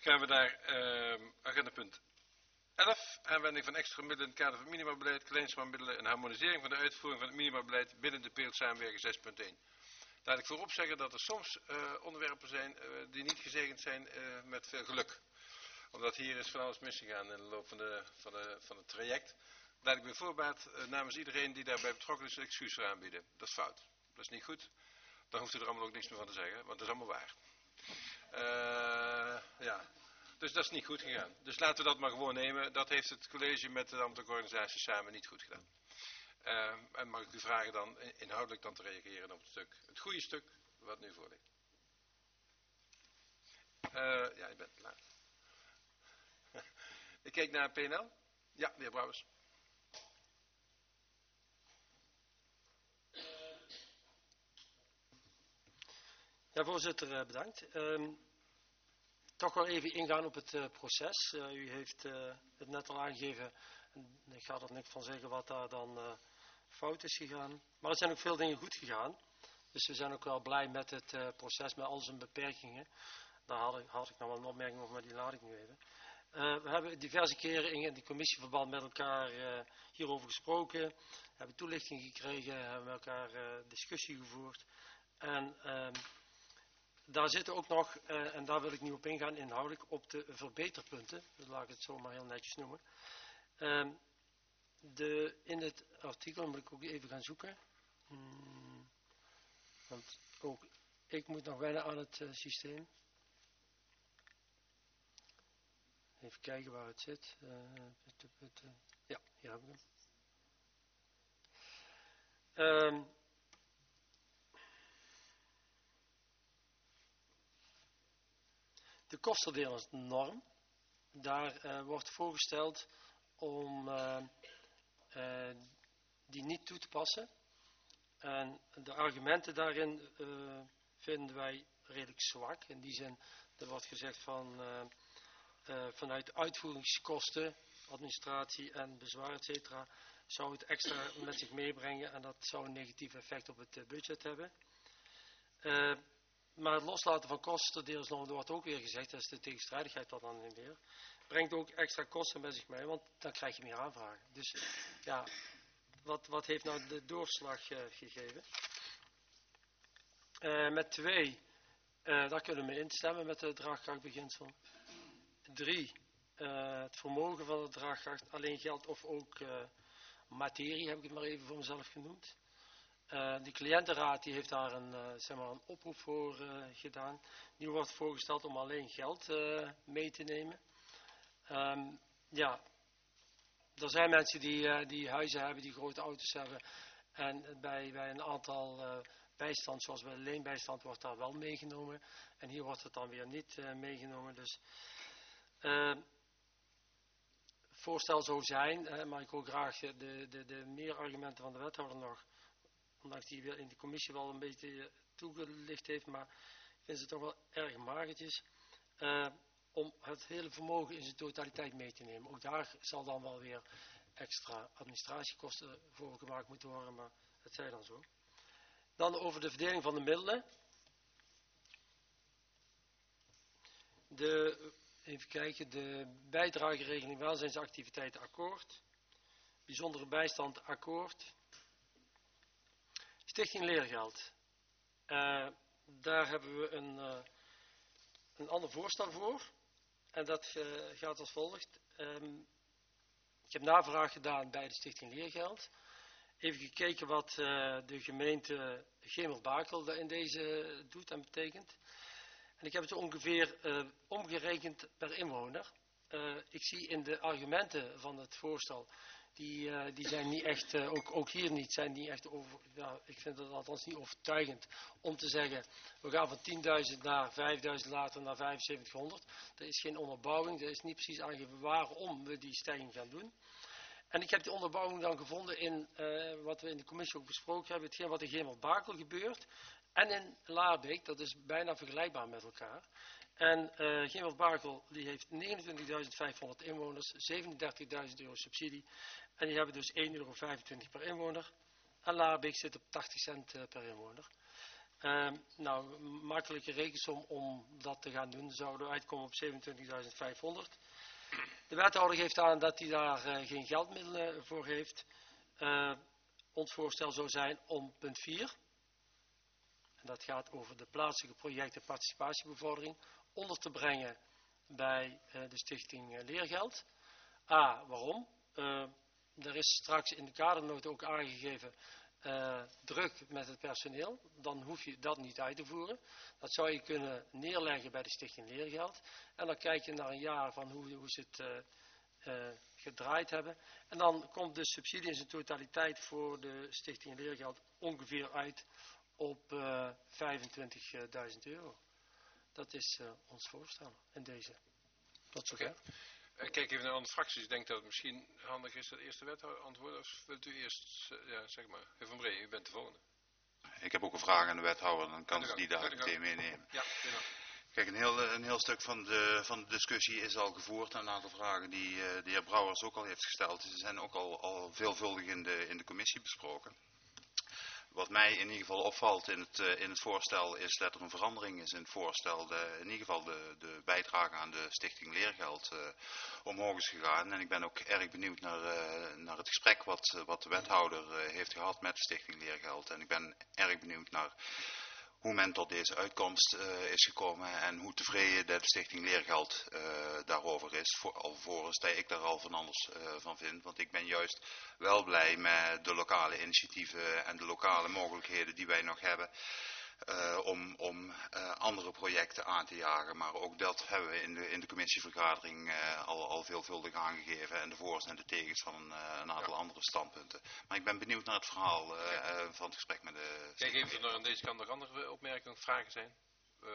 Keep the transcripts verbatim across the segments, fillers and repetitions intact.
Gaan we naar uh, agendapunt elf. Aanwending van extra middelen in het kader van het minimabeleid, kleinspanmiddelen en harmonisering van de uitvoering van het minimabeleid binnen de periode samenwerking zes punt één. Laat ik voorop zeggen dat er soms uh, onderwerpen zijn uh, die niet gezegend zijn uh, met veel geluk. Omdat hier is van alles misgegaan in de loop van, de, van, de, van het traject. Laat ik bij voorbaat uh, namens iedereen die daarbij betrokken is excuus voor aanbieden. Dat is fout. Dat is niet goed. Dan hoeft u er allemaal ook niks meer van te zeggen, want dat is allemaal waar. Uh, ja. Dus dat is niet goed gegaan. Dus laten we dat maar gewoon nemen. Dat heeft het college met de ambtelijke organisatie samen niet goed gedaan. Uh, en mag ik u vragen dan inhoudelijk dan te reageren op het stuk, het goede stuk wat nu voor ligt. Uh, ja, ik ben klaar. Ik kijk naar P en L. Ja, de heer Brouwers. Ja, voorzitter, bedankt. Um, toch wel even ingaan op het uh, proces. Uh, u heeft uh, het net al aangegeven. Ik ga er niks van zeggen wat daar dan uh, fout is gegaan. Maar er zijn ook veel dingen goed gegaan. Dus we zijn ook wel blij met het uh, proces, met al zijn beperkingen. Daar had ik, had ik nog wel een opmerking over, maar die laat ik nu even. Uh, we hebben diverse keren in de commissieverband met elkaar uh, hierover gesproken. We hebben toelichting gekregen, hebben met elkaar uh, discussie gevoerd. En uh, daar zitten ook nog, uh, en daar wil ik nu op ingaan inhoudelijk, op de verbeterpunten. Laat ik het zo maar heel netjes noemen. Uh, de, in het artikel moet ik ook even gaan zoeken. Hmm, want ook ik moet nog wennen aan het uh, systeem. Even kijken waar het zit. Uh, put, put, uh, ja, hier heb ik hem. Uh, de kostendelersnorm. Daar uh, wordt voorgesteld om uh, uh, die niet toe te passen. En de argumenten daarin uh, vinden wij redelijk zwak. In die zin, er wordt gezegd van uh, uh, vanuit uitvoeringskosten, administratie en bezwaar, et cetera, zou het extra met zich meebrengen en dat zou een negatief effect op het uh, budget hebben. Uh, maar het loslaten van kostendelersnorm, wordt ook weer gezegd, dat is de tegenstrijdigheid wat dan in weer, brengt ook extra kosten met zich mee, want dan krijg je meer aanvragen. Dus ja, wat, wat heeft nou de doorslag uh, gegeven? Uh, met twee, uh, daar kunnen we instemmen met het draagkrachtbeginsel. Drie, uh, het vermogen van de draagkracht alleen geldt of ook uh, materie, heb ik het maar even voor mezelf genoemd. Uh, de cliëntenraad die heeft daar een, uh, zeg maar een oproep voor uh, gedaan. Die wordt voorgesteld om alleen geld uh, mee te nemen. Um, ja, er zijn mensen die, uh, die huizen hebben, die grote auto's hebben. En bij, bij een aantal uh, bijstand, zoals bij de leenbijstand, wordt daar wel meegenomen. En hier wordt het dan weer niet uh, meegenomen. Dus uh, het voorstel zou zijn, uh, maar ik wil graag de, de, de meer argumenten van de wethouder nog, ondanks die in de commissie wel een beetje toegelicht heeft, maar ik vind ze toch wel erg magertjes, uh, om het hele vermogen in zijn totaliteit mee te nemen. Ook daar zal dan wel weer extra administratiekosten voor gemaakt moeten worden, maar het zij dan zo. Dan over de verdeling van de middelen. De, even kijken, de bijdrageregeling welzijnsactiviteiten akkoord, bijzondere bijstand akkoord, Stichting Leergeld. Uh, daar hebben we een, uh, een ander voorstel voor. En dat uh, gaat als volgt. Um, ik heb navraag gedaan bij de Stichting Leergeld. Even gekeken wat uh, de gemeente Gemert-Bakel in deze doet en betekent. En ik heb het ongeveer uh, omgerekend per inwoner. Uh, ik zie in de argumenten van het voorstel, die, uh, die zijn niet echt, uh, ook, ook hier niet, zijn niet echt over, ja, ik vind het althans niet overtuigend om te zeggen, we gaan van tienduizend naar vijfduizend, later naar vijfenzeventighonderd. Er is geen onderbouwing, er is niet precies aangegeven waarom we die stijging gaan doen. En ik heb die onderbouwing dan gevonden in uh, wat we in de commissie ook besproken hebben, hetgeen wat in Gemert-Bakel gebeurt. En in Laarbeek, dat is bijna vergelijkbaar met elkaar. En uh, Gemert-Bakel die heeft negenentwintigduizend vijfhonderd inwoners, zevenendertigduizend euro subsidie. En die hebben dus één euro vijfentwintig per inwoner. En Laarbeek zit op tachtig cent uh, per inwoner. Uh, nou, makkelijke rekensom om dat te gaan doen, zouden we uitkomen op zevenentwintigduizend vijfhonderd. De wethouder geeft aan dat hij daar uh, geen geldmiddelen voor heeft. Uh, ons voorstel zou zijn om punt vier, en dat gaat over de plaatselijke projecten participatiebevordering, onder te brengen bij uh, de stichting uh, Leergeld. A, waarom? Uh, er is straks in de kadernota ook aangegeven uh, druk met het personeel. Dan hoef je dat niet uit te voeren. Dat zou je kunnen neerleggen bij de stichting Leergeld. En dan kijk je naar een jaar van hoe, hoe ze het uh, uh, gedraaid hebben. En dan komt de subsidie in zijn totaliteit voor de stichting Leergeld ongeveer uit op uh, vijfentwintigduizend euro. Dat is uh, ons voorstel in deze. Tot zover. Okay. Uh, kijk even naar andere fracties. Ik denk dat het misschien handig is dat de eerste wethouder antwoorden. Of wilt u eerst, uh, ja, zeg maar. Heer Van Bree, u bent de volgende. Ik heb ook een vraag aan de wethouder, dan kan ze die daar meteen meenemen. Ja, ja. Kijk, een heel, een heel stuk van de, van de discussie is al gevoerd. Een aantal vragen die uh, de heer Brouwers ook al heeft gesteld. Ze zijn ook al, al veelvuldig in de, in de commissie besproken. Wat mij in ieder geval opvalt in het, uh, in het voorstel is dat er een verandering is in het voorstel. De, in ieder geval de, de bijdrage aan de stichting Leergeld uh, omhoog is gegaan. En ik ben ook erg benieuwd naar, uh, naar het gesprek wat, uh, wat de wethouder uh, heeft gehad met de stichting Leergeld. En ik ben erg benieuwd naar hoe men tot deze uitkomst uh, is gekomen en hoe tevreden de stichting Leergeld uh, daarover is. Voor, alvorens dat ik daar al van anders uh, van vind. Want ik ben juist wel blij met de lokale initiatieven en de lokale mogelijkheden die wij nog hebben. Uh, om om uh, andere projecten aan te jagen. Maar ook dat hebben we in de, in de commissievergadering uh, al, al veelvuldig aangegeven. En de voor's en de tegens van een, uh, een aantal ja. andere standpunten. Maar ik ben benieuwd naar het verhaal uh, uh, van het gesprek met de... Kijk even of er aan deze kant nog andere opmerkingen of vragen zijn. Uh,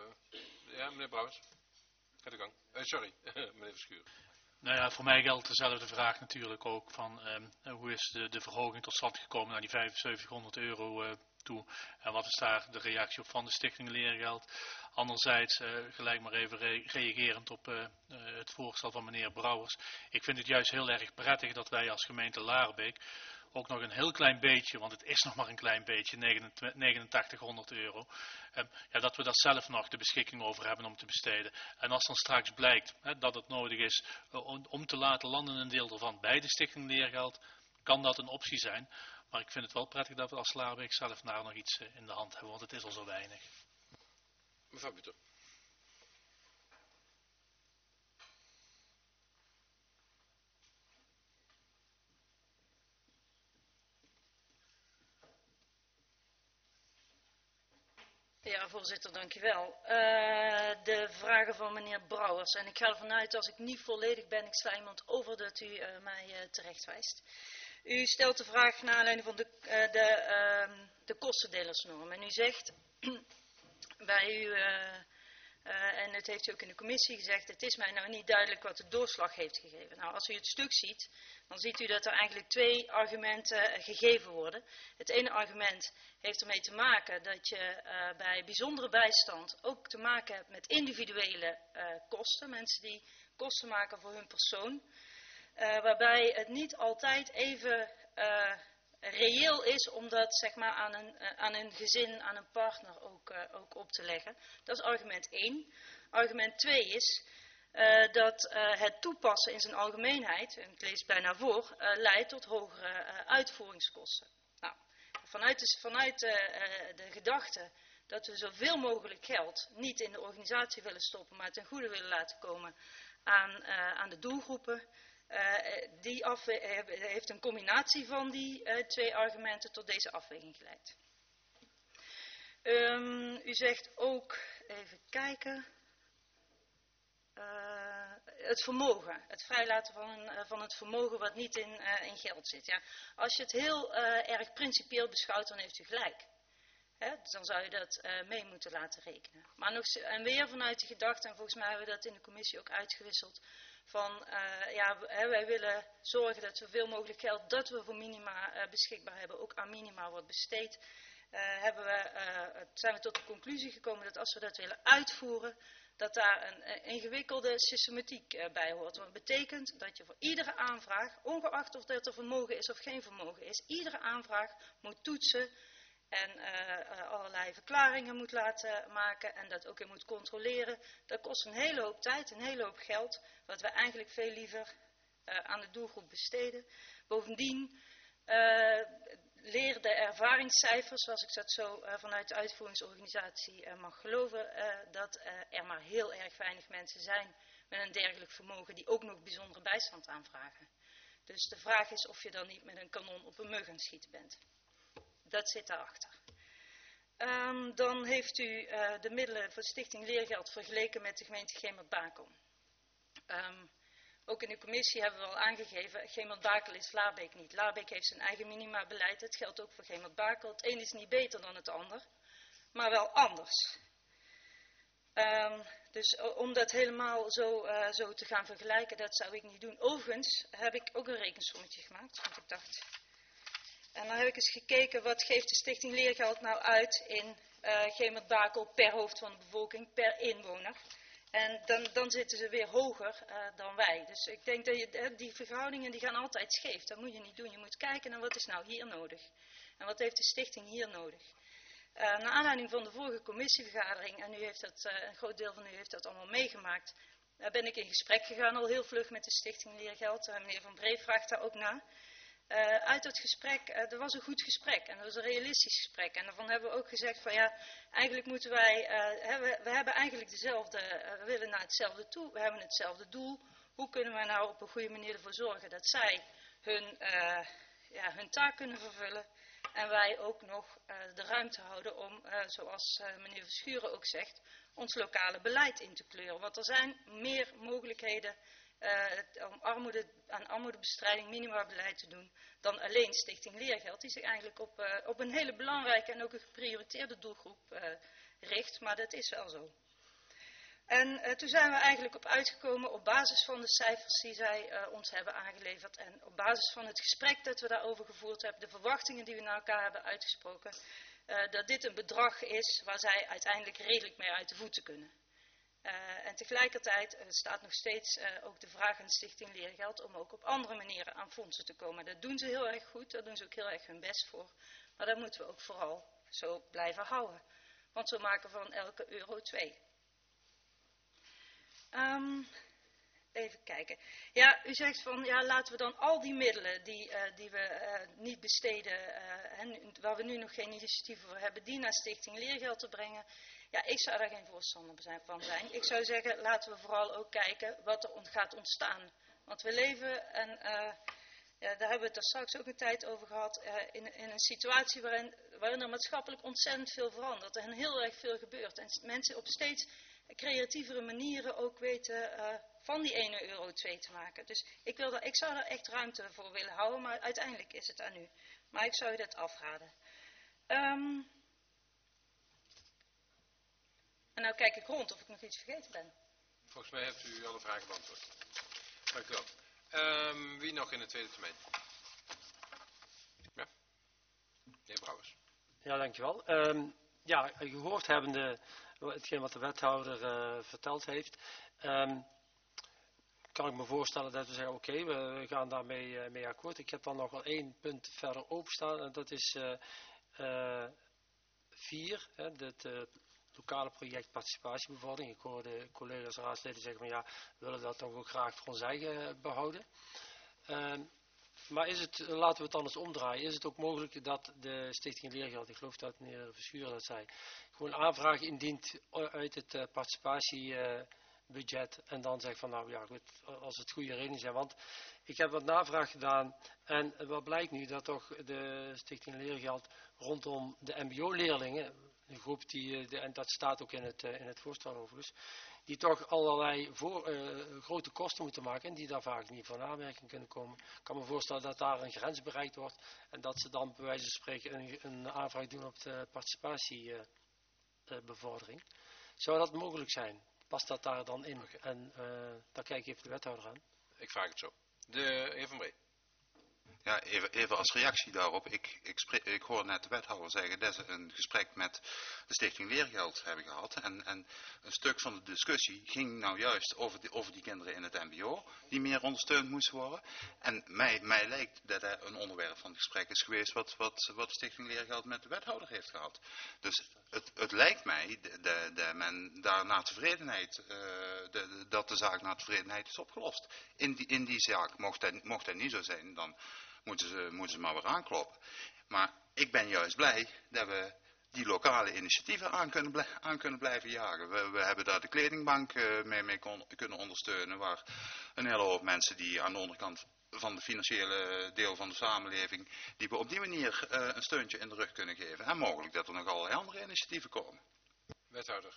ja, meneer Brouwers. Ga de gang. Uh, sorry, meneer Verschuur. Nou ja, voor mij geldt dezelfde vraag natuurlijk ook van um, hoe is de, de verhoging tot stand gekomen naar die vijfenzeventighonderd euro uh, toe. En wat is daar de reactie op van de stichting Leergeld? Anderzijds, uh, gelijk maar even re reagerend op uh, uh, het voorstel van meneer Brouwers. Ik vind het juist heel erg prettig dat wij als gemeente Laarbeek ook nog een heel klein beetje, want het is nog maar een klein beetje, negenentachtighonderd euro. Um, ja, dat we daar zelf nog de beschikking over hebben om te besteden. En als dan straks blijkt hè, dat het nodig is uh, om, om te laten landen een deel ervan bij de stichting Leergeld, kan dat een optie zijn. Maar ik vind het wel prettig dat we als Laarbeek zelf daar nog iets uh, in de hand hebben, want het is al zo weinig. Mevrouw Buter. Ja, voorzitter, dankjewel. Uh, de vragen van meneer Brouwers. En ik ga ervan uit, als ik niet volledig ben, ik sla iemand over dat u uh, mij uh, terecht wijst. U stelt de vraag naar aanleiding van de, uh, de, uh, de kostendelersnorm. En u zegt bij u, uh, uh, en dat heeft u ook in de commissie gezegd, het is mij nou niet duidelijk wat de doorslag heeft gegeven. Nou, als u het stuk ziet, dan ziet u dat er eigenlijk twee argumenten uh, gegeven worden. Het ene argument heeft ermee te maken dat je uh, bij bijzondere bijstand ook te maken hebt met individuele uh, kosten. Mensen die kosten maken voor hun persoon. Uh, waarbij het niet altijd even uh, reëel is om dat zeg maar, aan, een, uh, aan een gezin, aan een partner ook, uh, ook op te leggen. Dat is argument één. Argument twee is uh, dat uh, het toepassen in zijn algemeenheid, en ik lees het bijna voor, uh, leidt tot hogere uh, uitvoeringskosten. Nou, vanuit de, vanuit de, uh, de gedachte dat we zoveel mogelijk geld niet in de organisatie willen stoppen, maar ten goede willen laten komen aan, uh, aan de doelgroepen. Uh, die heeft een combinatie van die uh, twee argumenten tot deze afweging geleid. Um, u zegt ook, even kijken, uh, het vermogen, het vrijlaten van, een, uh, van het vermogen wat niet in, uh, in geld zit. Ja. Als je het heel uh, erg principieel beschouwt, dan heeft u gelijk. Hè? Dus dan zou je dat uh, mee moeten laten rekenen. Maar nog, en weer vanuit de gedachte, en volgens mij hebben we dat in de commissie ook uitgewisseld, van uh, ja, wij willen zorgen dat zoveel mogelijk geld dat we voor minima uh, beschikbaar hebben ook aan minima wordt besteed. Uh, hebben we, uh, zijn we tot de conclusie gekomen dat als we dat willen uitvoeren, dat daar een, een ingewikkelde systematiek uh, bij hoort. Wat betekent dat je voor iedere aanvraag, ongeacht of dat er vermogen is of geen vermogen is, iedere aanvraag moet toetsen, en uh, allerlei verklaringen moet laten maken en dat ook weer moet controleren. Dat kost een hele hoop tijd, een hele hoop geld, wat we eigenlijk veel liever uh, aan de doelgroep besteden. Bovendien uh, leren de ervaringscijfers, zoals ik dat zo uh, vanuit de uitvoeringsorganisatie uh, mag geloven, uh, dat uh, er maar heel erg weinig mensen zijn met een dergelijk vermogen die ook nog bijzondere bijstand aanvragen. Dus de vraag is of je dan niet met een kanon op een mug aan het schieten bent. Dat zit daarachter. Um, dan heeft u uh, de middelen voor Stichting Leergeld vergeleken met de gemeente Gemert-Bakel. Um, ook in de commissie hebben we al aangegeven, Gemert-Bakel is Laarbeek niet. Laarbeek heeft zijn eigen minimabeleid, dat geldt ook voor Gemert-Bakel. Het een is niet beter dan het ander, maar wel anders. Um, dus om dat helemaal zo, uh, zo te gaan vergelijken, dat zou ik niet doen. Overigens heb ik ook een rekensommetje gemaakt, want ik dacht... En dan heb ik eens gekeken, wat geeft de Stichting Leergeld nou uit in uh, Gemert-Bakel per hoofd van de bevolking, per inwoner. En dan, dan zitten ze weer hoger uh, dan wij. Dus ik denk dat je, die verhoudingen die gaan altijd scheef. Dat moet je niet doen. Je moet kijken naar wat is nou hier nodig. En wat heeft de stichting hier nodig. Uh, naar aanleiding van de vorige commissievergadering, en u heeft dat, uh, een groot deel van u heeft dat allemaal meegemaakt, uh, ben ik in gesprek gegaan al heel vlug met de Stichting Leergeld. Uh, meneer Van Bree vraagt daar ook naar. Uh, uit dat gesprek, uh, er was een goed gesprek en dat was een realistisch gesprek. En daarvan hebben we ook gezegd van ja, eigenlijk moeten wij, uh, hè, we, we hebben eigenlijk dezelfde, uh, we willen naar hetzelfde toe, we hebben hetzelfde doel. Hoe kunnen we nou op een goede manier ervoor zorgen dat zij hun, uh, ja, hun taak kunnen vervullen en wij ook nog uh, de ruimte houden om, uh, zoals uh, meneer Verschuren ook zegt, ons lokale beleid in te kleuren. Want er zijn meer mogelijkheden Uh, om armoede, aan armoedebestrijding minimabeleid te doen dan alleen Stichting Leergeld, die zich eigenlijk op, uh, op een hele belangrijke en ook een geprioriteerde doelgroep uh, richt, maar dat is wel zo. En uh, toen zijn we eigenlijk op uitgekomen op basis van de cijfers die zij uh, ons hebben aangeleverd en op basis van het gesprek dat we daarover gevoerd hebben, de verwachtingen die we naar elkaar hebben uitgesproken, uh, dat dit een bedrag is waar zij uiteindelijk redelijk mee uit de voeten kunnen. Uh, en tegelijkertijd uh, staat nog steeds uh, ook de vraag aan de Stichting Leergeld om ook op andere manieren aan fondsen te komen. Dat doen ze heel erg goed, daar doen ze ook heel erg hun best voor. Maar dat moeten we ook vooral zo blijven houden. Want we maken van elke euro twee. Um, even kijken. Ja, u zegt van ja, laten we dan al die middelen die, uh, die we uh, niet besteden, uh, en waar we nu nog geen initiatieven voor hebben, die naar Stichting Leergeld te brengen. Ja, ik zou daar geen voorstander van zijn. Ik zou zeggen, laten we vooral ook kijken wat er gaat ontstaan. Want we leven, en uh, ja, daar hebben we het er straks ook een tijd over gehad, uh, in, in een situatie waarin, waarin er maatschappelijk ontzettend veel verandert. En heel erg veel gebeurt. En mensen op steeds creatievere manieren ook weten uh, van die ene euro twee te maken. Dus ik, wil daar, ik zou daar echt ruimte voor willen houden, maar uiteindelijk is het aan u. Maar ik zou u dat afraden. Um, En nou kijk ik rond of ik nog iets vergeten ben. Volgens mij hebt u alle vragen beantwoord. Dank u wel. Um, wie nog in de tweede termijn? Ja. De heer Brouwers. Ja, dankjewel. Um, ja, gehoord hebbende hetgeen wat de wethouder uh, verteld heeft, um, kan ik me voorstellen dat we zeggen, oké, okay, we, we gaan daarmee uh, mee akkoord. Ik heb dan nog wel één punt verder openstaan en dat is uh, uh, vier, hè, dit uh, lokale project participatiebevordering. Ik hoorde collega's raadsleden zeggen van ja, we willen dat toch ook graag voor ons eigen behouden. Uh, maar is het, laten we het anders omdraaien, is het ook mogelijk dat de Stichting Leergeld, ik geloof dat meneer Verschuren dat zei, gewoon aanvragen indient uit het uh, participatiebudget uh, en dan zegt van nou ja goed, als het goede redenen zijn. Want ik heb wat navraag gedaan en wat blijkt nu dat toch de Stichting Leergeld rondom de mbo-leerlingen, een groep die, de, en dat staat ook in het, in het voorstel overigens, die toch allerlei voor, uh, grote kosten moeten maken en die daar vaak niet voor aanmerking kunnen komen. Ik kan me voorstellen dat daar een grens bereikt wordt en dat ze dan bij wijze van spreken een, een aanvraag doen op de participatiebevordering. Uh, uh, Zou dat mogelijk zijn? Past dat daar dan in? Okay. En uh, daar kijk ik even de wethouder aan. Ik vraag het zo. De heer Van Bree. Ja, even, even als reactie daarop. Ik, ik, spreek, ik hoor net de wethouder zeggen dat ze een gesprek met de Stichting Leergeld hebben gehad. En, en een stuk van de discussie ging nou juist over die, over die kinderen in het mbo, die meer ondersteund moesten worden. En mij, mij lijkt dat er een onderwerp van het gesprek is geweest wat, wat, wat de Stichting Leergeld met de wethouder heeft gehad. Dus het, het lijkt mij dat men daar naar tevredenheid, uh, de, dat de zaak naar tevredenheid is opgelost. In die, in die zaak, mocht dat, mocht dat niet zo zijn, dan moeten ze, moeten ze maar weer aankloppen. Maar ik ben juist blij dat we die lokale initiatieven aan kunnen, blij, aan kunnen blijven jagen. We, we hebben daar de kledingbank uh, mee, mee kon, kunnen ondersteunen, waar een hele hoop mensen die aan de onderkant van de financiële deel van de samenleving, die we op die manier uh, een steuntje in de rug kunnen geven. En mogelijk dat er nog allerlei andere initiatieven komen. Wethouder.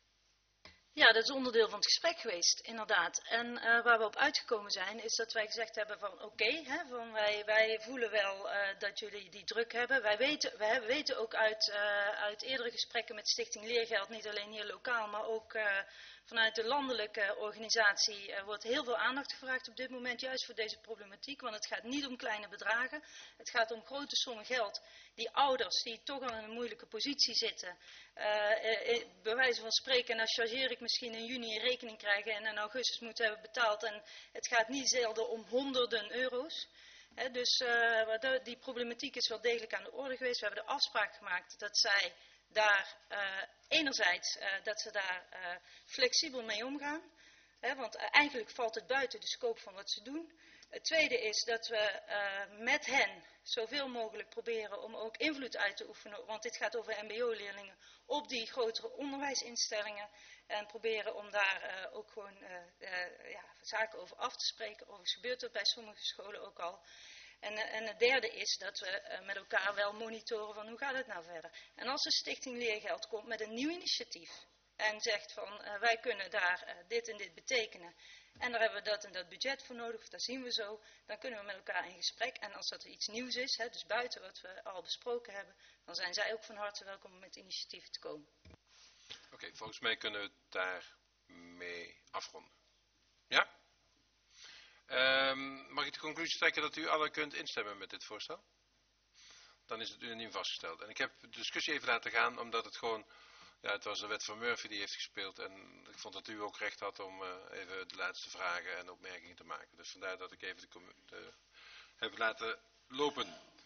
Ja, dat is onderdeel van het gesprek geweest, inderdaad. En uh, waar we op uitgekomen zijn, is dat wij gezegd hebben van oké, okay, van wij, wij voelen wel uh, dat jullie die druk hebben. Wij weten, wij weten ook uit, uh, uit eerdere gesprekken met Stichting Leergeld, niet alleen hier lokaal, maar ook uh, vanuit de landelijke organisatie uh, wordt heel veel aandacht gevraagd op dit moment, juist voor deze problematiek. Want het gaat niet om kleine bedragen, het gaat om grote sommen geld die ouders die toch al in een moeilijke positie zitten, uh, uh, bij wijze van spreken, en dan chargeer ik misschien in juni een rekening krijgen en in augustus moeten hebben betaald. En het gaat niet zelden om honderden euro's. He, dus uh, die problematiek is wel degelijk aan de orde geweest. We hebben de afspraak gemaakt dat zij daar uh, enerzijds uh, dat ze daar uh, flexibel mee omgaan. He, want uh, eigenlijk valt het buiten de scope van wat ze doen. Het tweede is dat we uh, met hen zoveel mogelijk proberen om ook invloed uit te oefenen, want dit gaat over mbo-leerlingen, op die grotere onderwijsinstellingen. En proberen om daar uh, ook gewoon uh, uh, ja, zaken over af te spreken. Overigens gebeurt dat bij sommige scholen ook al. En, uh, en het derde is dat we uh, met elkaar wel monitoren van hoe gaat het nou verder. En als de Stichting Leergeld komt met een nieuw initiatief en zegt van uh, wij kunnen daar uh, dit en dit betekenen. En daar hebben we dat en dat budget voor nodig, of dat zien we zo. Dan kunnen we met elkaar in gesprek. En als dat er iets nieuws is, hè, dus buiten wat we al besproken hebben, dan zijn zij ook van harte welkom om met initiatieven te komen. Oké, okay, volgens mij kunnen we het daarmee afronden. Ja? Um, mag ik de conclusie trekken dat u alle kunt instemmen met dit voorstel? Dan is het unaniem vastgesteld. En ik heb de discussie even laten gaan, omdat het gewoon, ja, het was de wet van Murphy die heeft gespeeld. En ik vond dat u ook recht had om uh, even de laatste vragen en opmerkingen te maken. Dus vandaar dat ik even de, de heb laten lopen.